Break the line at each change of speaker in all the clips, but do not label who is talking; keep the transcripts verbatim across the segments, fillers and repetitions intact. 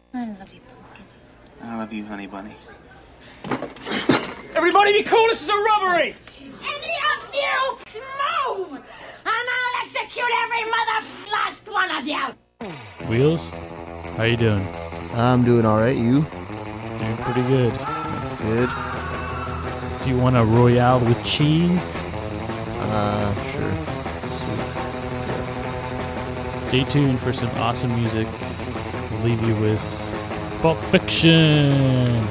I love you, Pumpkin.
I love you, Honey Bunny.
Everybody be cool, this is a robbery!
Any of you move, and I'll execute every mother last one of you!
Wheels, how you doing?
I'm doing alright, you?
Doing pretty good.
That's good.
Do you want a Royale with cheese?
Uh, sure. Sweet.
Stay tuned for some awesome music. We'll leave you with Pulp Fiction.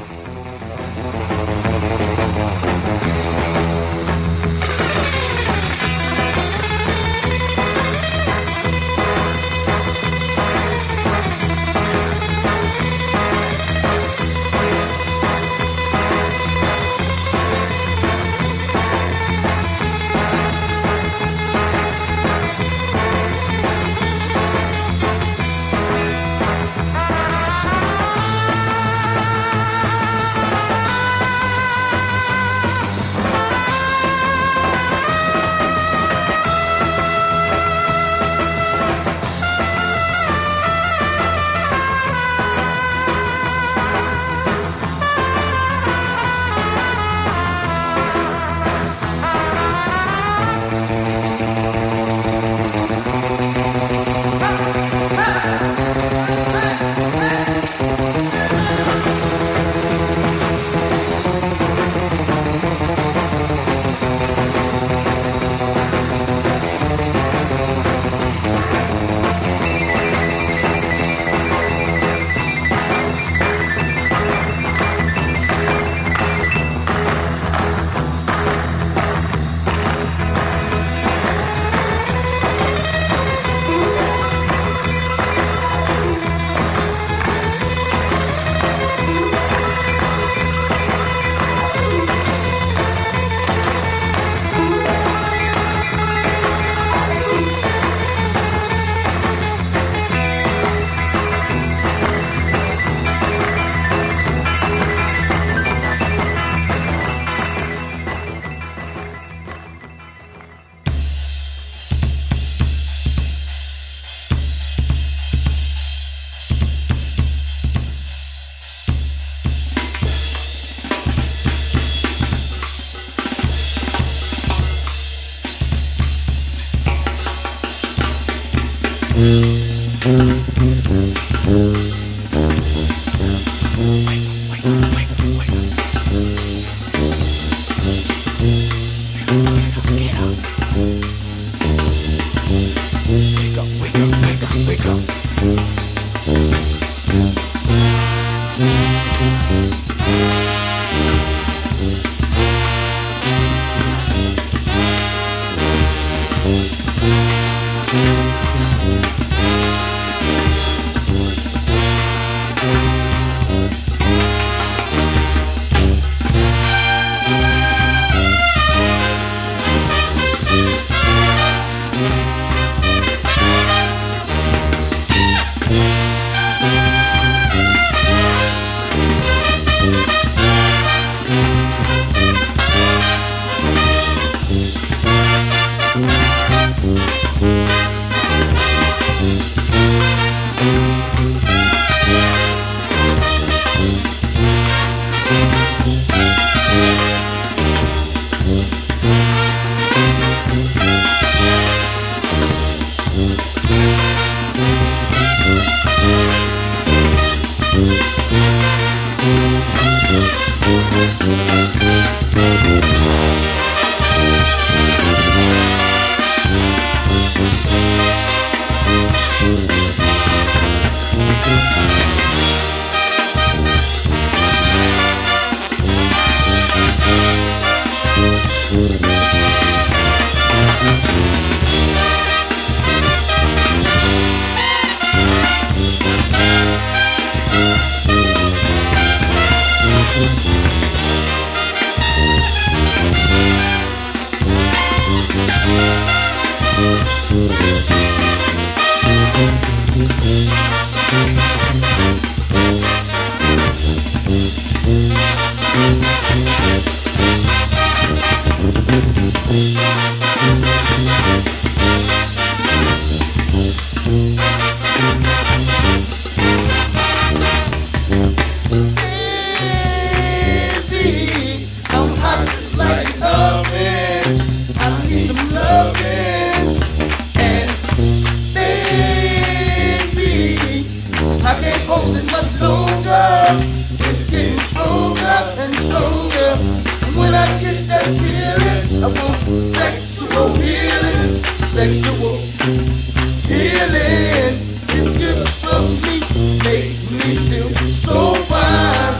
I can't hold it much longer. It's getting stronger and stronger. And when I get that feeling, I want sexual healing. Sexual healing is good for me. Makes me feel so fine.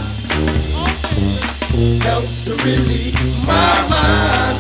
Helps to relieve my mind.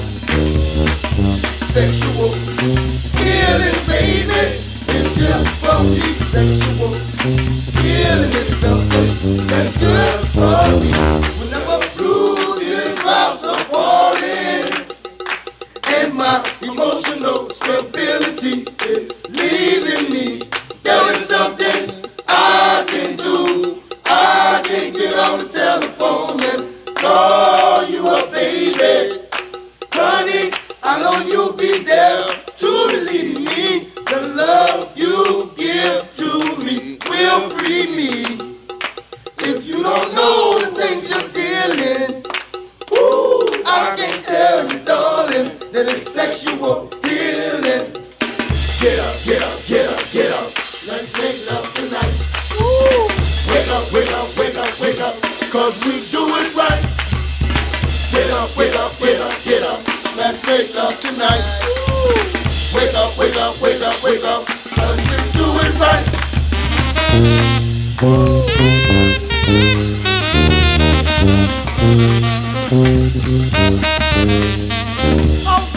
Sexual healing, baby, is good for me. Sexual healing is something that's good for me. Whenever bruises, drops are falling, and my emotional stability is leaving me, there is something I can do. I can get on the telephone and call you up, baby. Honey, I know you'll be there to relieve me. The love you give to me will free me. If you don't know the things you're dealing, ooh, I can't tell you, darling, that it's sexual healing. Get up, get up, get up, get up. Let's make love tonight. Ooh. Wake up, wake up, wake up, wake up, cause we do it right. Get up, wake up, get up, get up. Let's make love tonight. Ooh. Wake up, wake up, wake up, wake up, cause we do it right. Oh,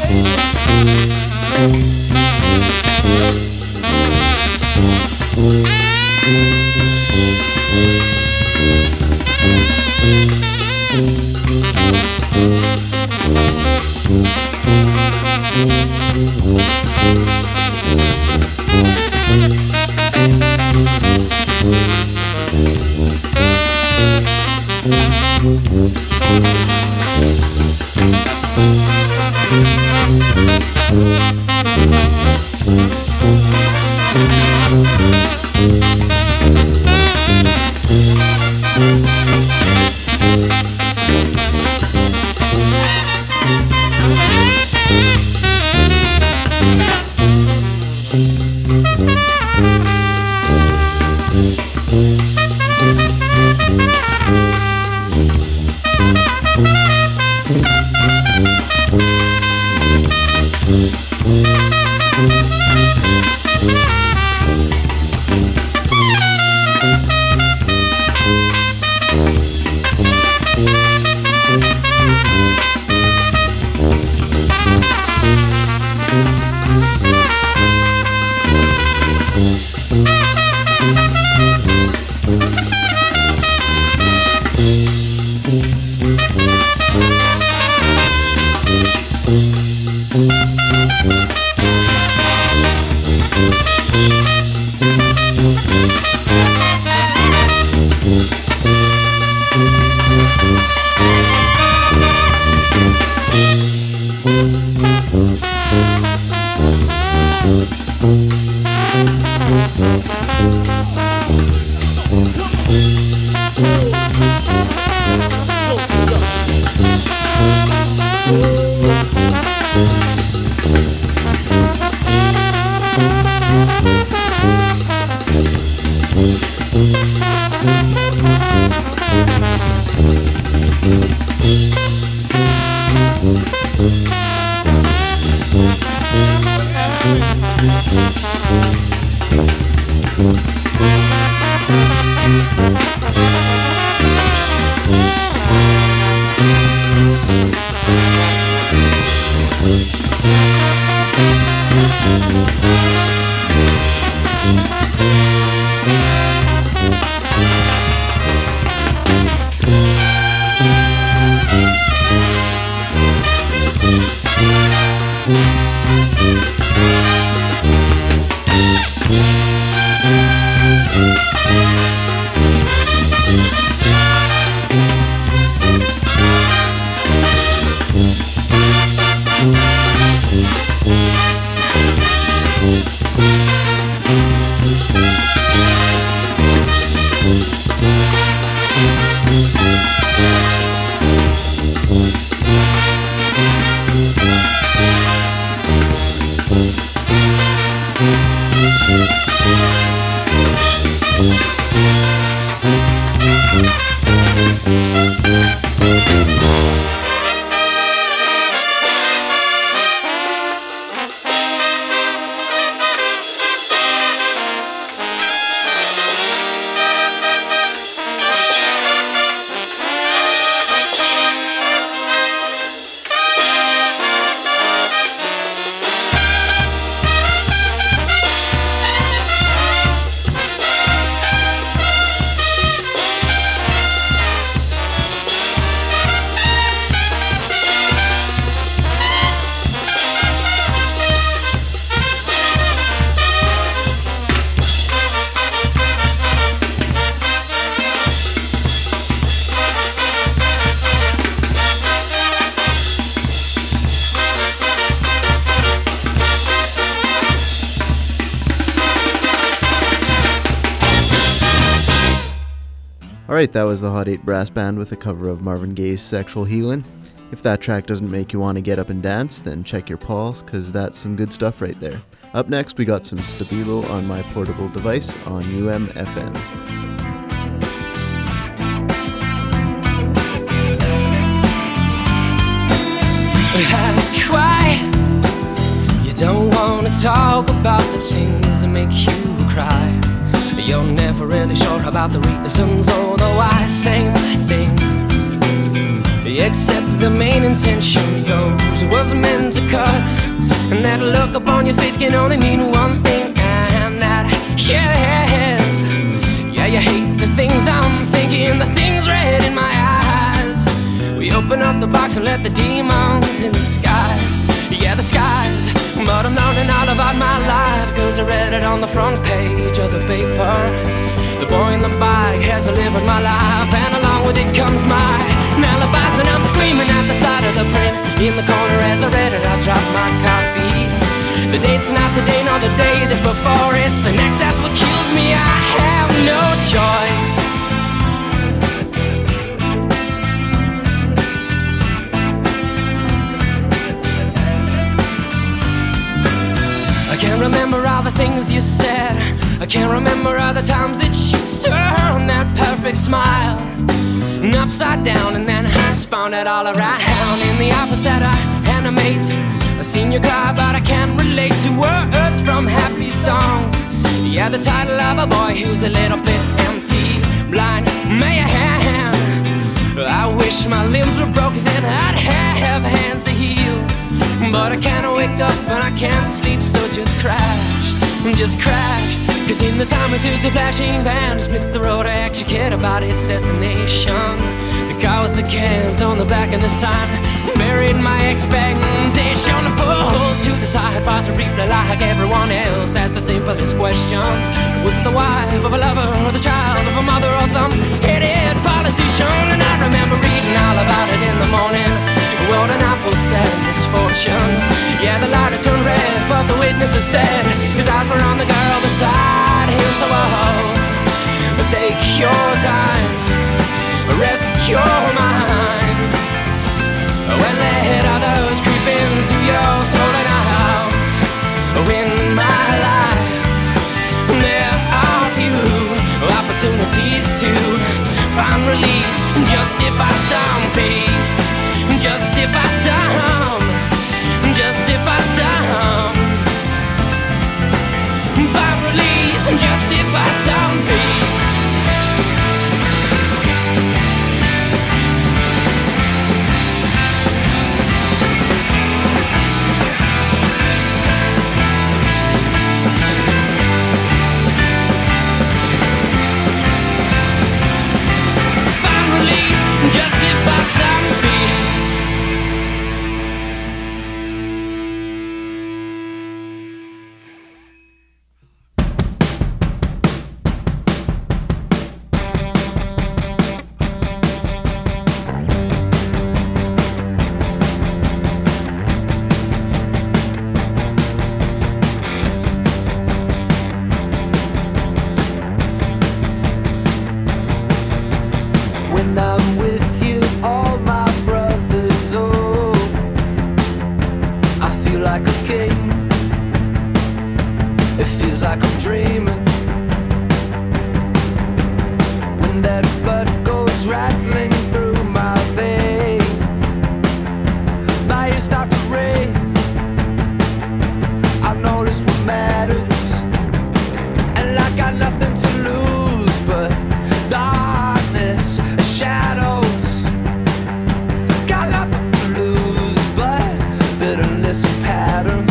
baby.
Thank you. Alright, that was the Hot eight Brass Band with a cover of Marvin Gaye's Sexual Healin'. If that track doesn't make you want to get up and dance, then check your pulse, cause that's some good stuff right there. Up next, we got some Stabilo on My Portable Device on U M F M.
Ask why you don't want to talk about the things that make you cry. You're never really sure about the reasons or the why. Same thing, except the main intention yours was meant to cut. And that look upon your face can only mean one thing, and that yes, yeah, you hate the things I'm thinking, the things red in my eyes. We open up the box and let the demons in the skies, yeah, the skies. But I'm learning all about my life, cause I read it on the front page of the paper. The boy in the bike has lived my life, and along with it comes my alibis. And I'm screaming at the side of the print. In the corner as I read it, I dropped my coffee. The date's not today nor the day that's before, it's the next, that's what kills me. I have no choice. I can't remember all the things you said. I can't remember all the times that you turned that perfect smile and upside down, and then I spawned it all around. In the opposite I animate. I've seen you cry, but I can't relate to words from happy songs. Yeah, the title of a boy who's a little bit empty, blind man. I wish my limbs were broken, then I'd have hands to heal. But I can't wake up and I can't sleep, so just crash, just crash. Cause in the time I took the flashing van to split the road, I actually cared about its destination. The car with the cans on the back and the sign buried my expectation. To pull to the side, pass a reply like everyone else, ask the simplest questions. Was the wife of a lover or the child of a mother or some idiot politician? And I remember reading all about it in the morning. What an awful sad misfortune. Yeah, the light had turned red, but the witnesses said his eyes were on the girl beside him. So oh, take your time, rest your mind. Well, let others creep into your soul. And now, in my life, there are few opportunities to find release, justify some peace, justify some, justify some, find release, justify some peace. Find release, justify some. red blood goes rattling through my veins. My ears start to ring. I notice what matters, and I got nothing to lose but darkness and shadows. Got nothing to lose but bitterness and patterns.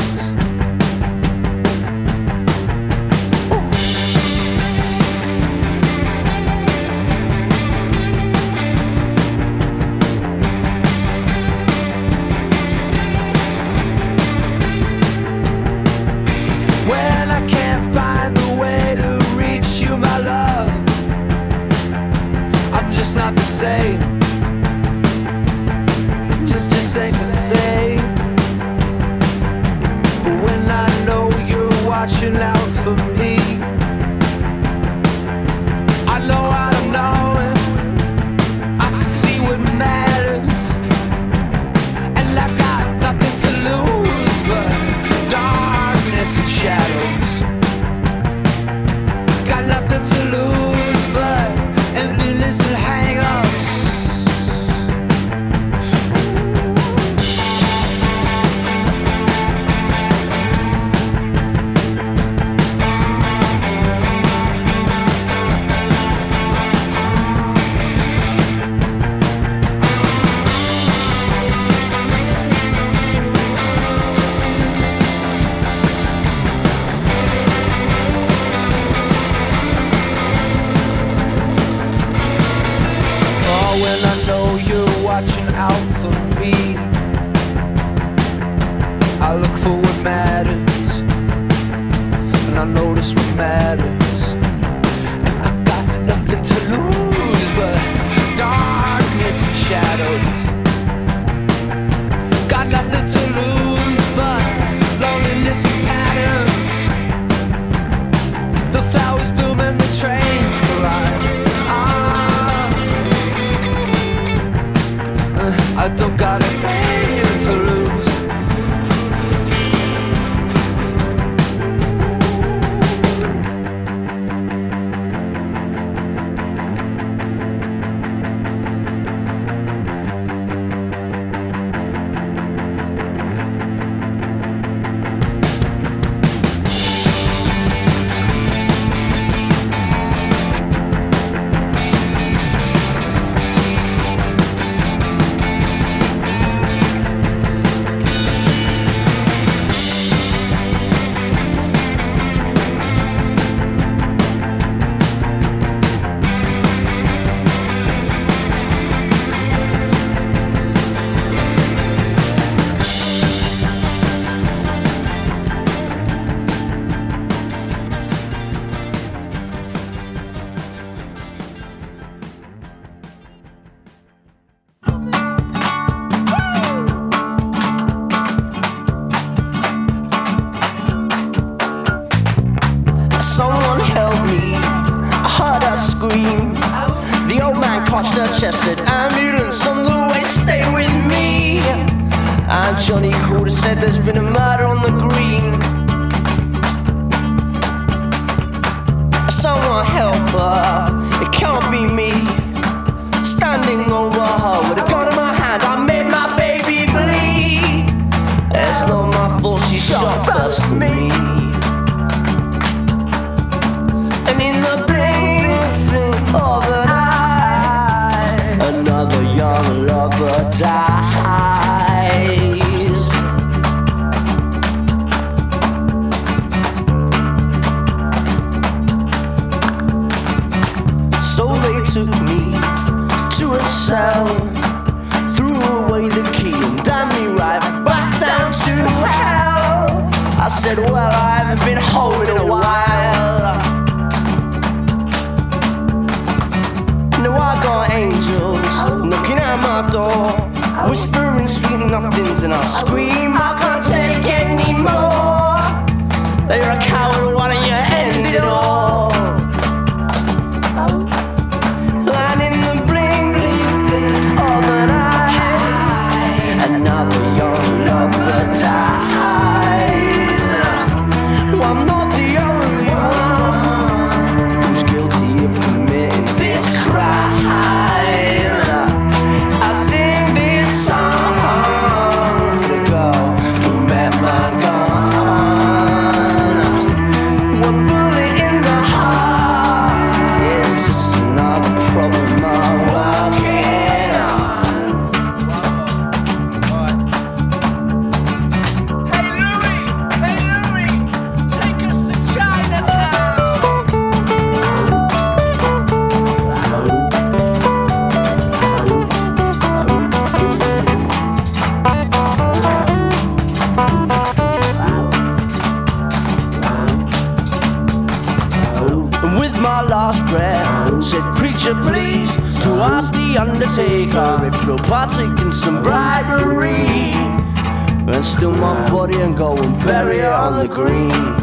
Just not the same, just just ain't the same. But when I know you're watching out for me, I know out of knowing I can see what matters, and I got nothing to lose but darkness and shadows. Got nothing to lose but emptiness and hang-ups. Out for me, I look for what matters, and I notice what matters, and I got nothing to lose but darkness and shadows. Got nothing to lose but loneliness and patterns. The flowers bloom and the trains collide. I don't got a thing to lose.
Said ambulance on the way, stay with me. And Johnny called and said there's been a murder on the green. Someone help her, it can't be me. Standing over her with a gun in my hand, I made my baby bleed. It's not my fault, she shot first me. And in the blink of an eye, another young lover dies. So they took me to a cell, threw away the key and damn me right back down to hell. I said, well, I haven't been home in a while. Now I got angels knocking at my door, whispering sweet nothings, and I scream, I can't take anymore. You're a coward, why don't you end it all? And in the blink of an eye, another young lover dies. Well, I'm not the only one who's guilty of committing this crime. would you please, to ask the undertaker if he'll partake in some bribery, and steal my body and go and bury it on the green.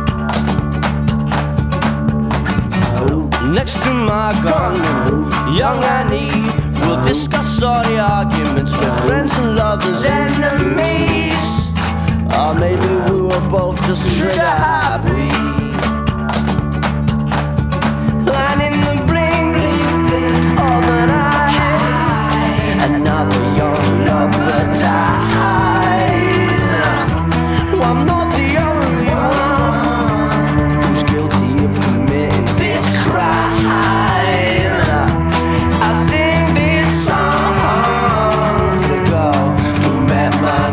Next to my gun, young Annie will discuss all the arguments with friends and lovers, enemies. Or maybe we were both just trigger happy. And in the bling, bling, bling of an eye, another young lover dies. Well, I'm not the only one who's guilty of committing this crime. I sing this song for the girl who met my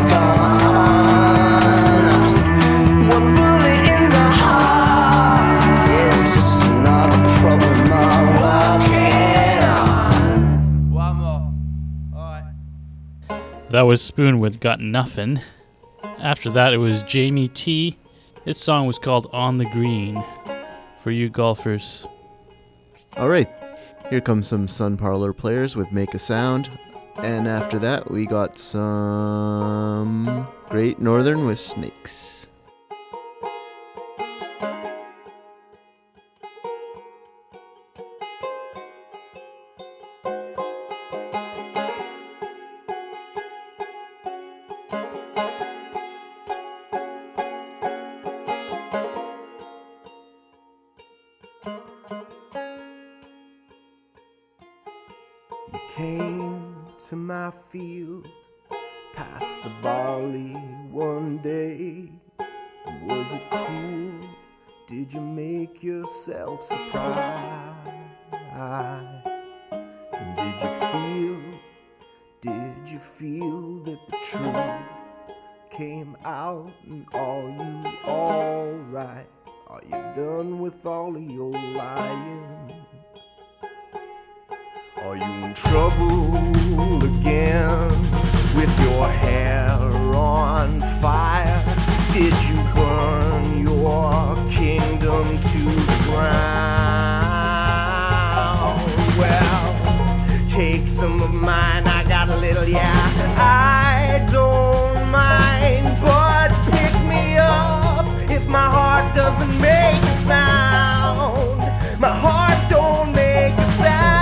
gun. One bullet in the heart is just another problem I'm working on. One more. Alright.
That was Spoon with Got Nuffin'. After that, it was Jamie T. His song was called On the Green. For you golfers.
Alright, here comes some Sun Parlor Players with Make a Sound. And after that, we got some Great Northern with Snakes.
Came to my field, past the barley one day. Was it cool? Did you make yourself surprised? And did you feel, did you feel that the truth came out and are you alright? Are you done with all of your lying? Are you in trouble again with your hair on fire? Did you burn your kingdom to the ground? Well, take some of mine, I got a little, yeah, I don't mind, but pick me up if my heart doesn't make a sound. My heart don't make a sound.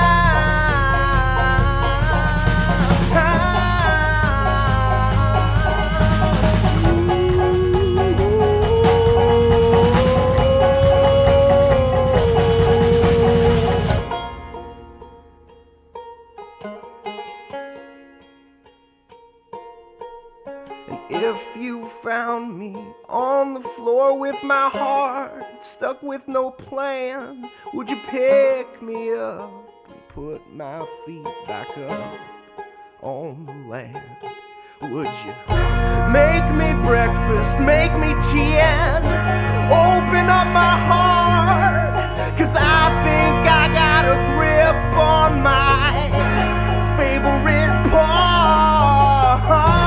If you found me on the floor with my heart stuck with no plan, would you pick me up and put my feet back up on the land? Would you make me breakfast, make me tea and open up my heart? 'Cause I think I got a grip on my favorite part.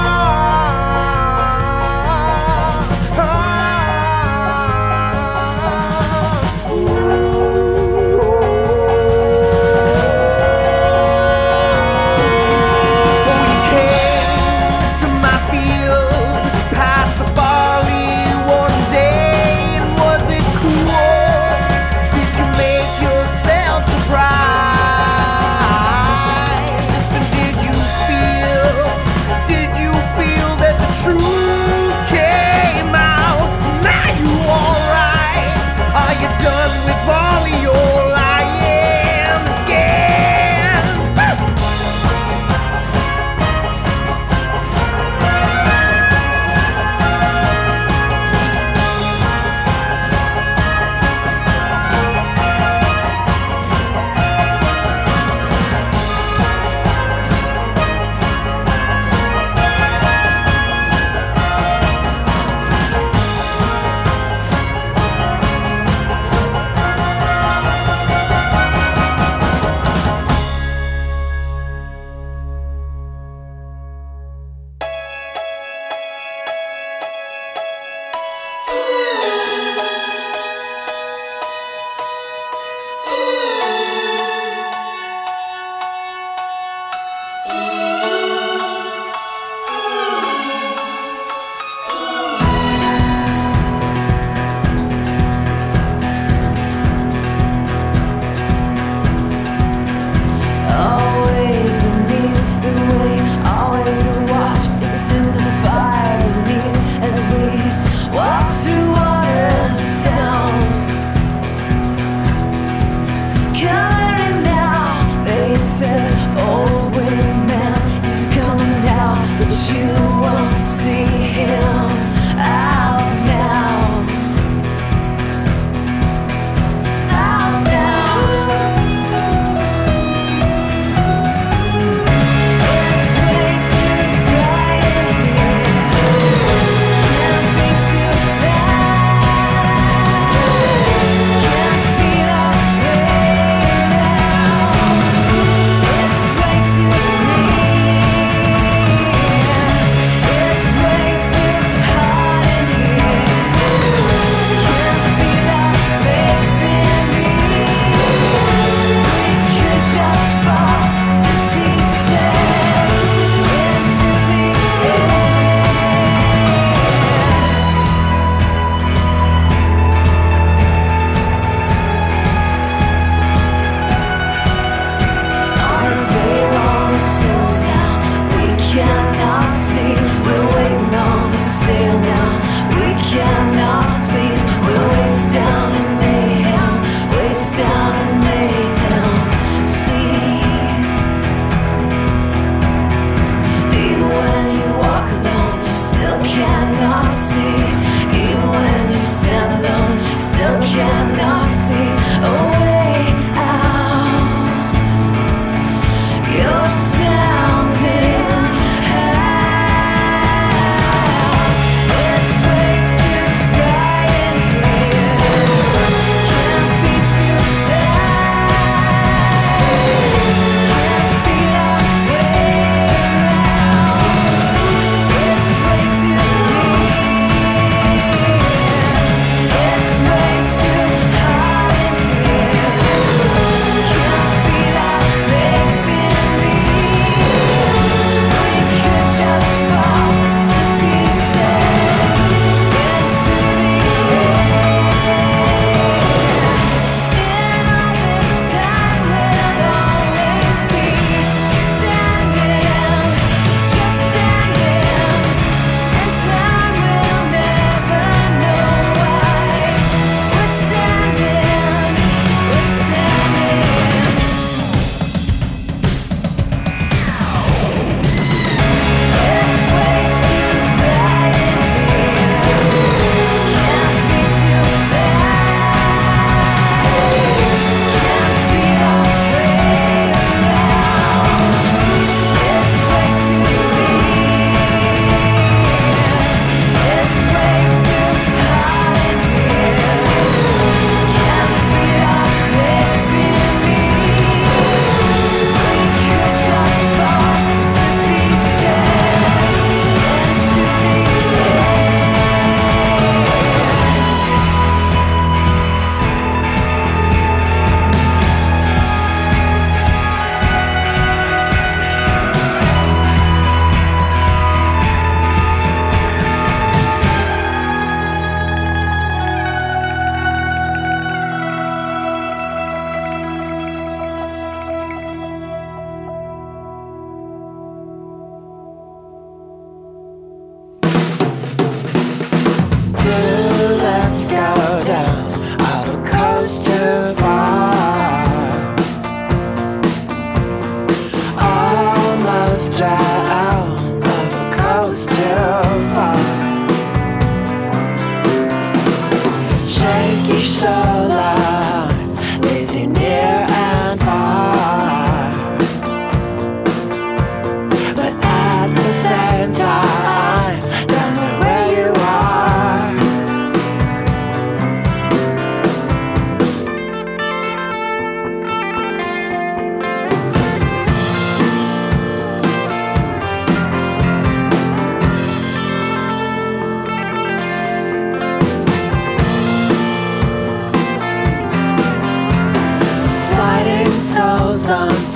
Yourself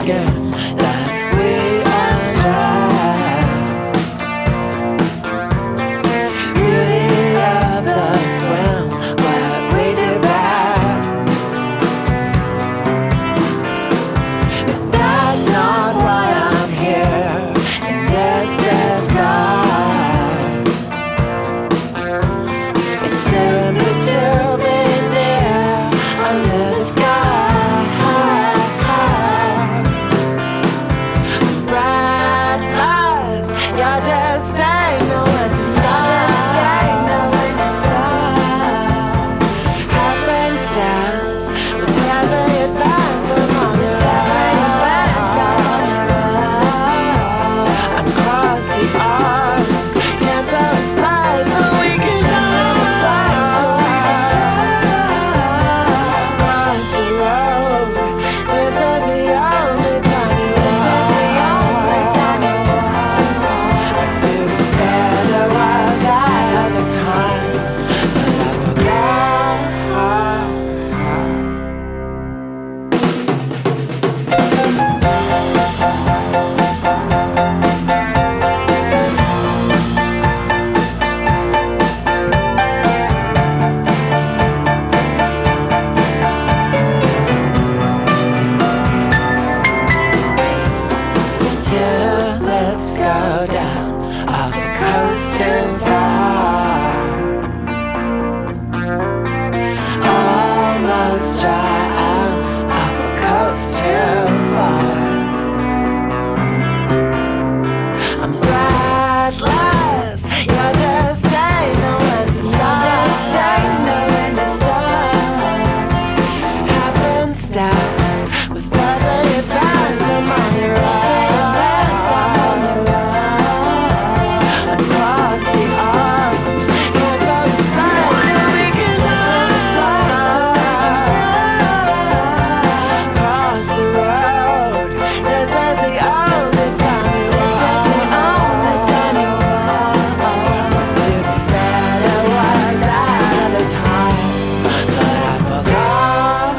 skin that we undress. Beauty of the swim, what we do best. But that's not why I'm here in this disguise. It's simply to be near under the sky. Bright lights, your destiny, nowhere to start. Happenstance, with every advance among your eyes. Across the arms, cancel the flight so we can die. Across the road, this is the only time you are. To be fair, there was that other time, but I forgot. Two lips go down off the coast too far. Almost dry out off the coast too far. I'm breathless, your destiny, nowhere to start. Happenstance, with every advance among your eyes. Across the arms, cancel the flight so we can die. Across the road, this is the only time you are. To be fair, there was that other time, but I forgot.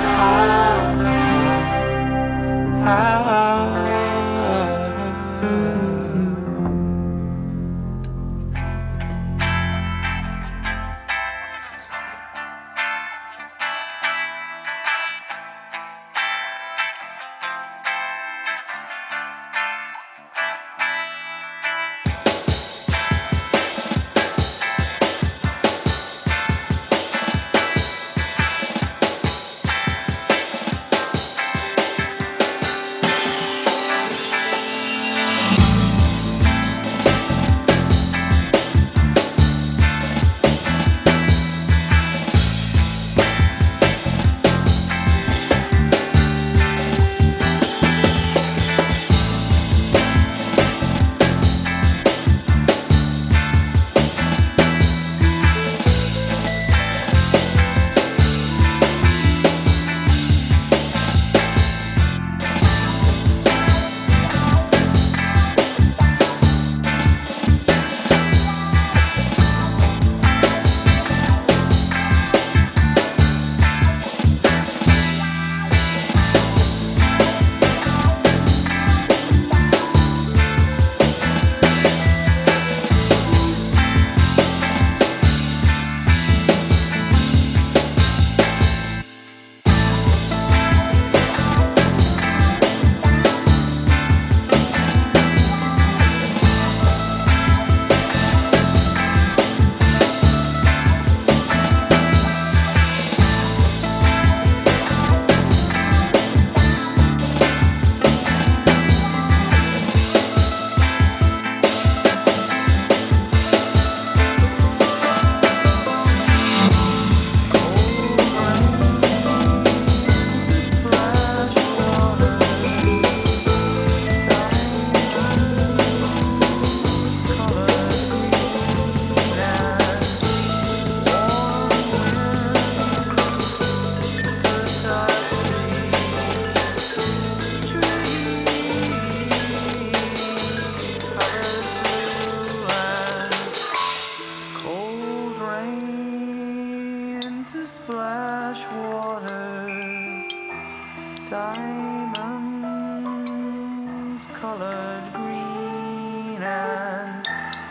colored green and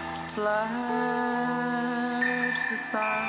flash the sun.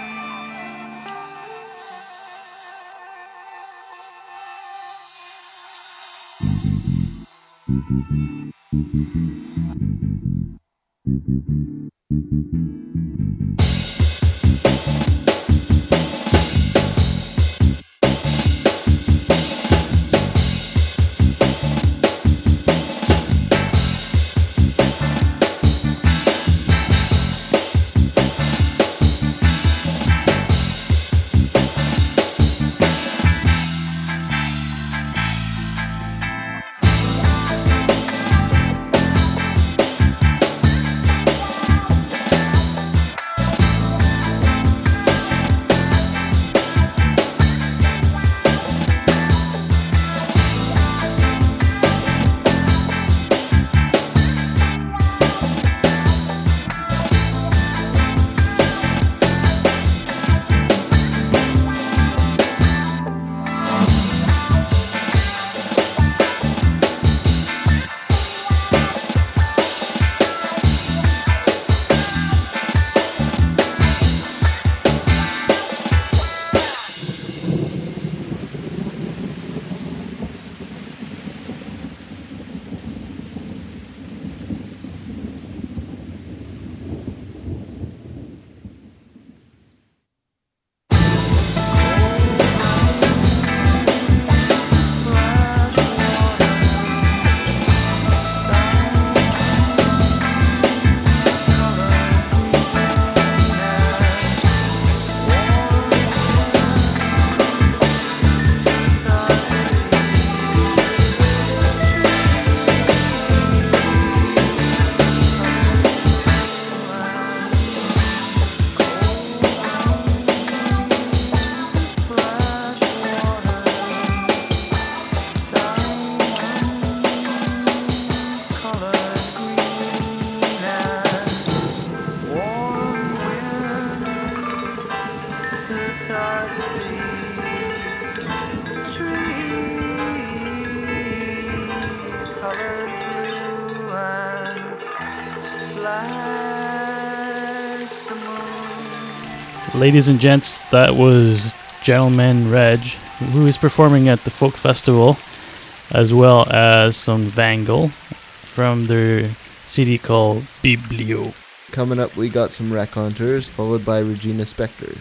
Ladies and gents, that was Gentleman Reg, who is performing at the Folk Festival, as well as some Vangle from their C D called Biblio.
Coming up, we got some Raconteurs, followed by Regina Spektor.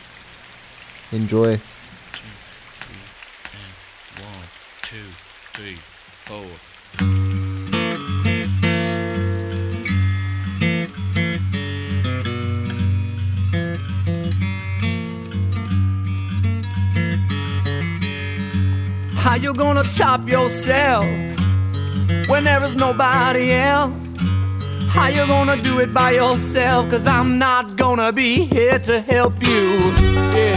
Enjoy.
One, two, three, four.
How you gonna top yourself when there is nobody else? How you gonna do it by yourself? Cause I'm not gonna be here to help you. Yeah.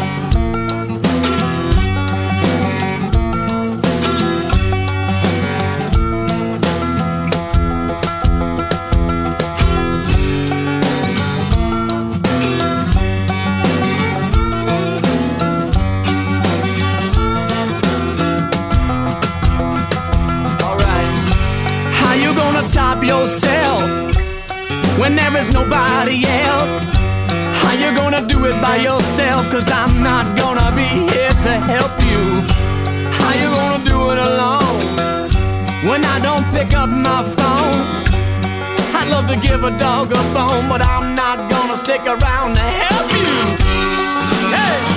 Top yourself when there is nobody else. How you gonna do it by yourself? Cause I'm not gonna be here to help you. How you gonna do it alone when I don't pick up my phone? I'd love to give a dog a bone, but I'm not gonna stick around to help you. Hey!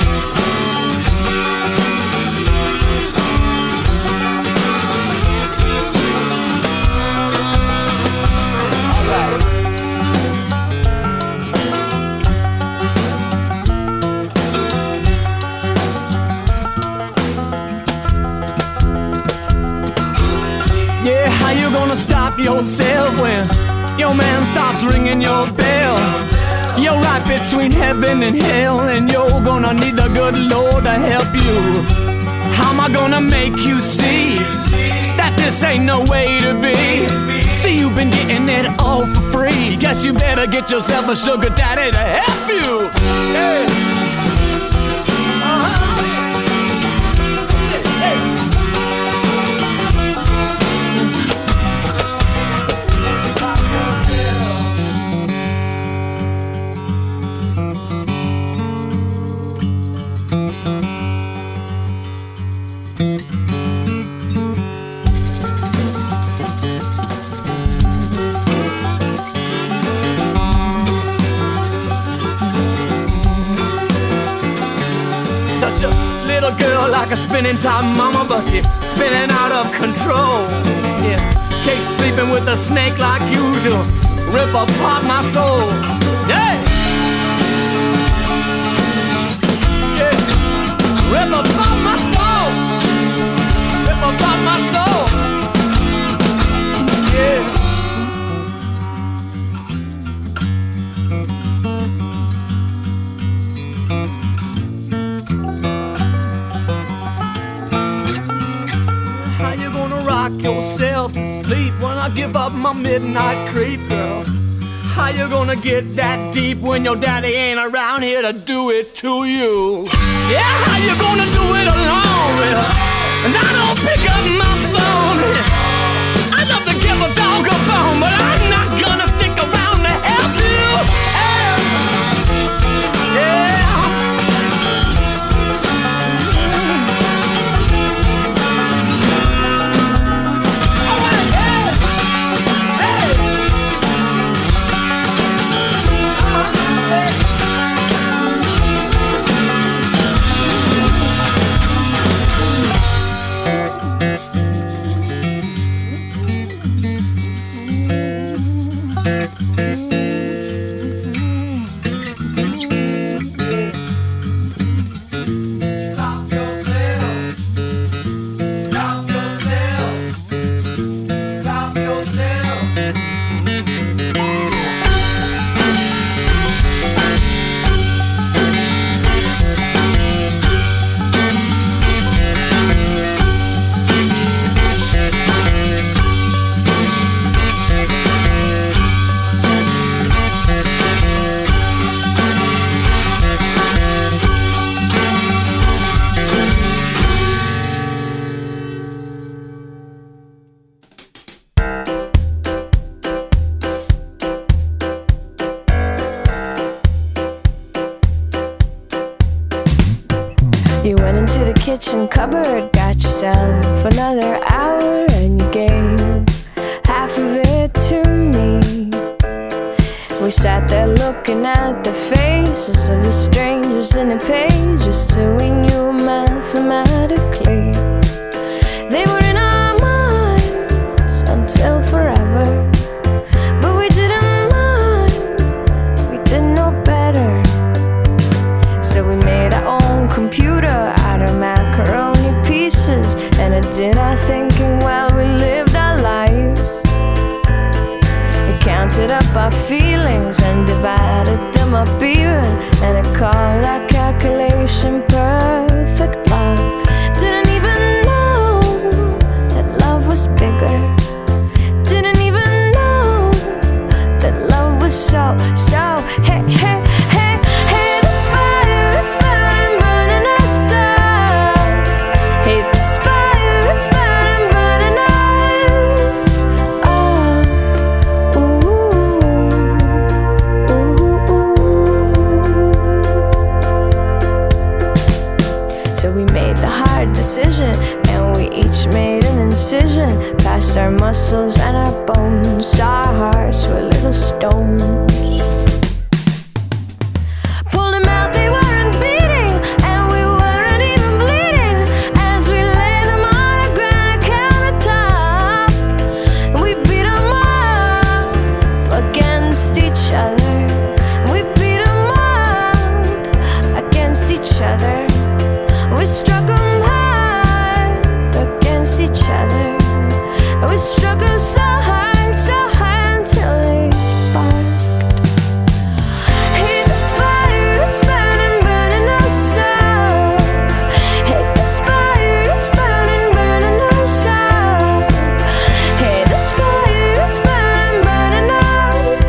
Yeah, how you gonna stop yourself when your man stops ringing your bell? You're right between heaven and hell, and you're gonna need the good Lord to help you. How am I gonna make you see that this ain't no way to be? See, you've been getting it all for free. Guess you better get yourself a sugar daddy to help you. Hey. Uh-huh. Hey. a spinning top mama, but she's spinning out of control. Yeah, take sleeping with a snake like you do, rip apart my soul. Yeah, yeah, rip apart my soul, rip apart my soul. Yeah. Rock yourself to sleep when I give up my midnight creep, girl. How you gonna get that deep when your daddy ain't around here to do it to you? Yeah, how you gonna do it alone, girl? And I don't pick up my phone. I'd love to give a dog a bone, but I'm not gonna stick around to help you. Yeah. Yeah.
You went into the kitchen cupboard, got yourself another hour, and you gave half of it to me. We sat there looking at the faces of the strangers in the pages till we knew mathematically they were in our minds until forever. But we didn't mind, we didn't know better. So we made our own computer out of macaroni pieces and a dinner, thinking while we lived our lives. We counted up our feelings and divided them up even, and it called our calculation perfect love. Didn't even know that love was bigger. Didn't even know that love was so, so, hey, hey, hey, hey, this fire, it's burning, burning us up. Hey, this fire, it's burning, burning us up. Ooh, ooh, ooh. So we made the hard decision, and we each made an incision past our muscles and our bones. Our hearts were little stones. Pulled them out, they weren't beating, and we weren't even bleeding. As we laid them on a granite countertop, we beat them up against each other. We beat them up against each other. We struck them hard against each other. We struck them so hard, so hard until they sparked. Hey, this fire, it's burning, burning us up. Hey, this fire, it's burning, burning us up. Hey, this fire, it's burning, burning us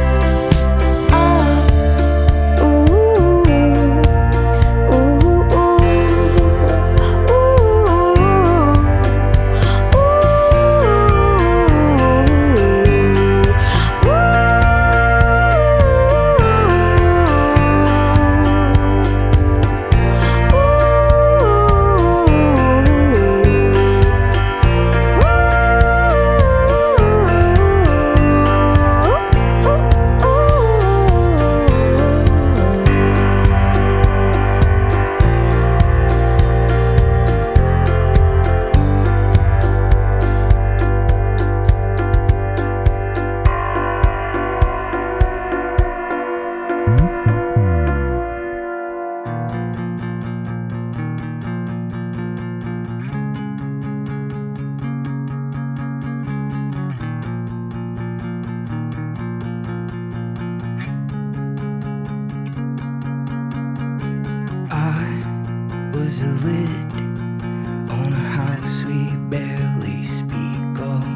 up. Ooh, ooh, ooh, ooh.
a lid on a house we barely speak of.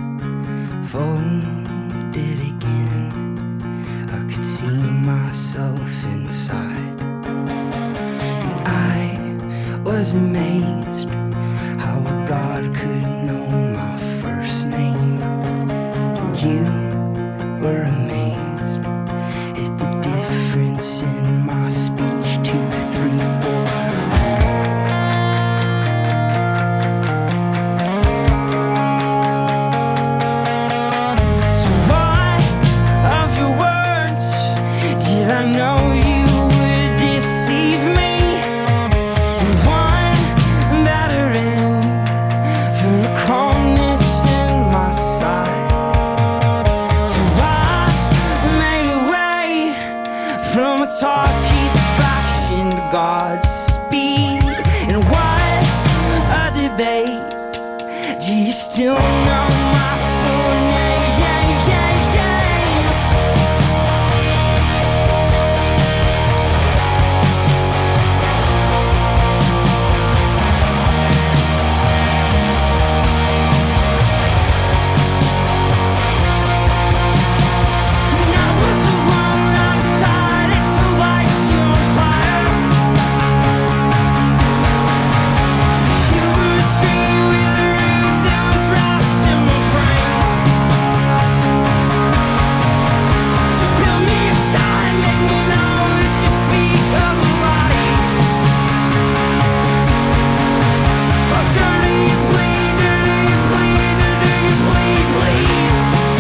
Folded again, I could see myself inside, and I was amazed how a God could know my first name. And you were amazed at the difference in my speech. Two, three, four. So why of your words did I know you would deceive me? And one battering for the calmness in my side. So I made a way from a talk-piece fraction to God's speed. And what a debate. Do you still know my full name? And I was the one outside to light you on fire. You were a tree with a root that was wrapped in my brain. So build me a sign, make me know that you speak of a body. Oh, dirty you plead, dirty you plead, dirty you plead, please.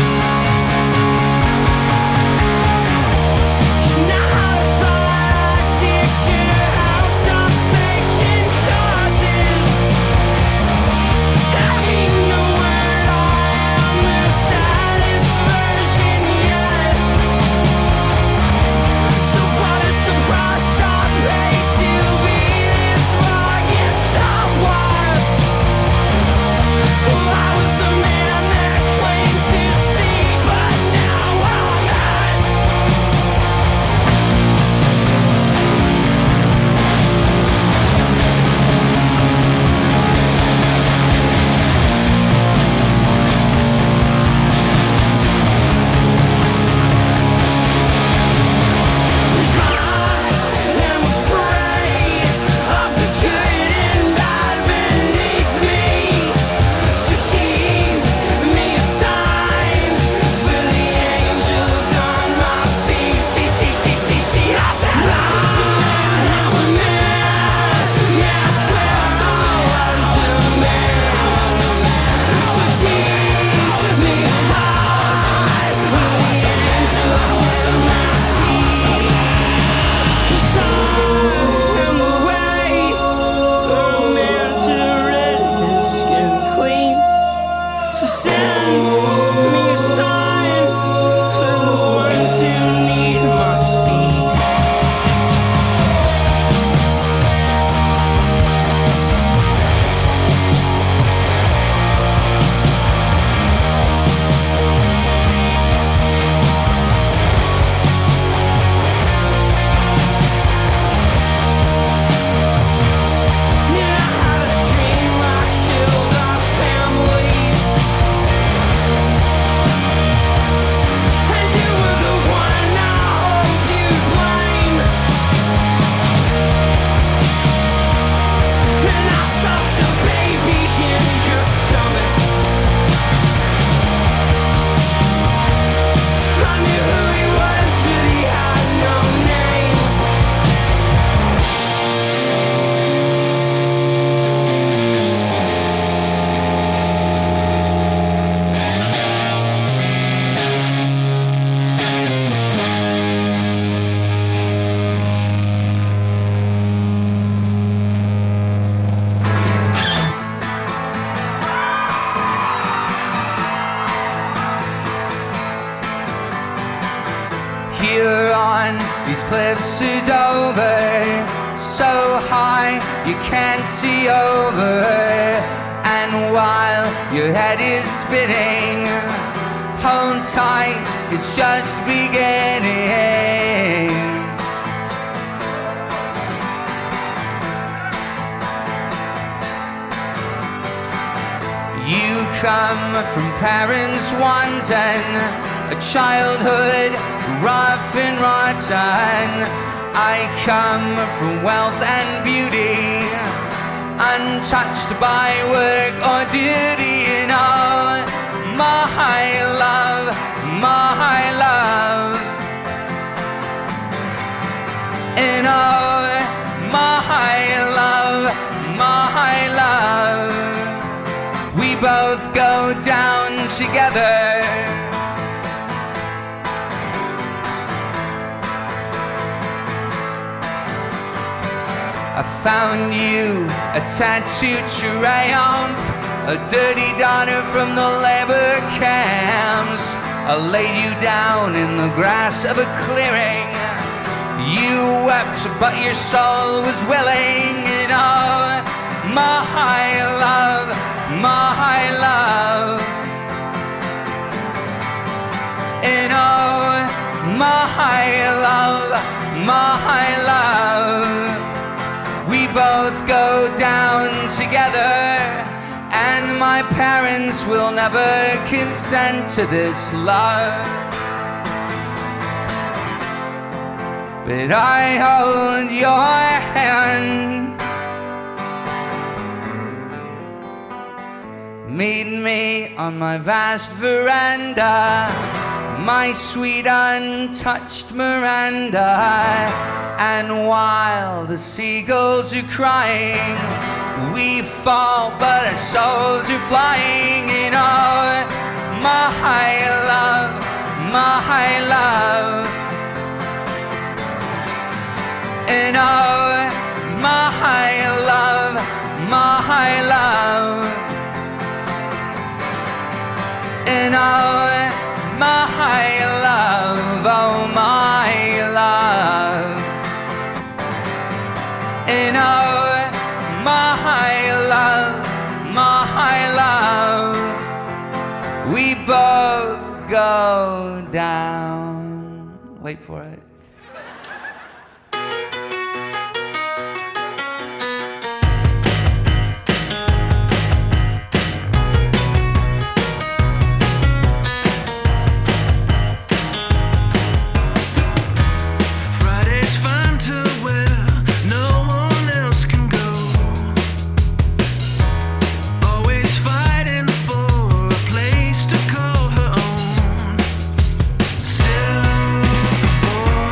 You know how to fight addiction, how some faking causes. I mean the word I am the saddest version yet. So what is the price I pay to be this wrong and stop war? Well, I was the man that claimed to see, but now I'm not. I am afraid of the good and bad beneath me. So keep me a sign for the angels on my feet. Feet, feet, feet, feet, feet. I said I was a man, I was a man, yeah, I swear I was a man, I was a man. So keep me a sign for the angels on my feet. 'Cause I am the way for a man to rid his skin clean. So send me a sign for the ones who need my seed. Yeah, I had a dream I killed our families, and you were the one I hope you'd blame. And I sucked a baby in your stomach. I knew who he was, but he had no name. Here on these cliffs of Dover, so high you can't see over. And while your head is spinning, hold tight, it's just beginning.
come from parents wanting a childhood rough and rotten. I come from wealth and beauty, untouched by work or duty. And oh, my love, my love. And oh, my love, my love. We both go down together. I found you a tattooed triumph, a dirty daughter from the labor camps. I laid you down in the grass of a clearing. You wept, but your soul was willing. And oh, my love, my love. And oh, my love, my love. We both go down together, and my parents will never consent to this love. But I hold your hand. Meet me on my vast veranda, my sweet untouched Miranda. And while the seagulls are crying, we fall, but our souls are flying. And oh, my love, my love. And oh, my love, my love. And oh, my love, oh my love. And oh, my love, my love. We both go down. Wait for it.
Still before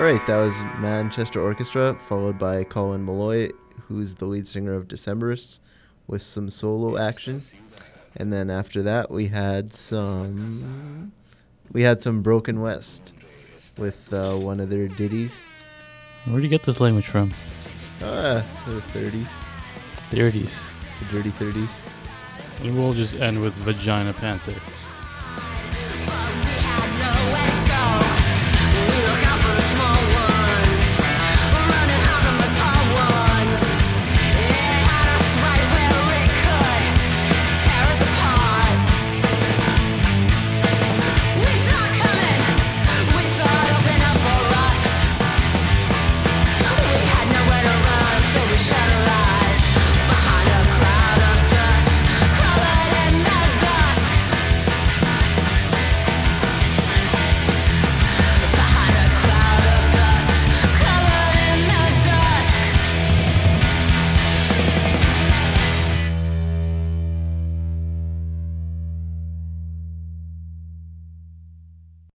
Alright, that was Manchester Orchestra, followed by Colin Malloy, who's the lead singer of Decemberists, with some solo action. And then after that, we had some... We had some Broken West with uh, one of their ditties.
Where do you get this language from?
Uh, the thirties.
thirties.
The dirty thirties.
And we'll just end with Vagina Panther.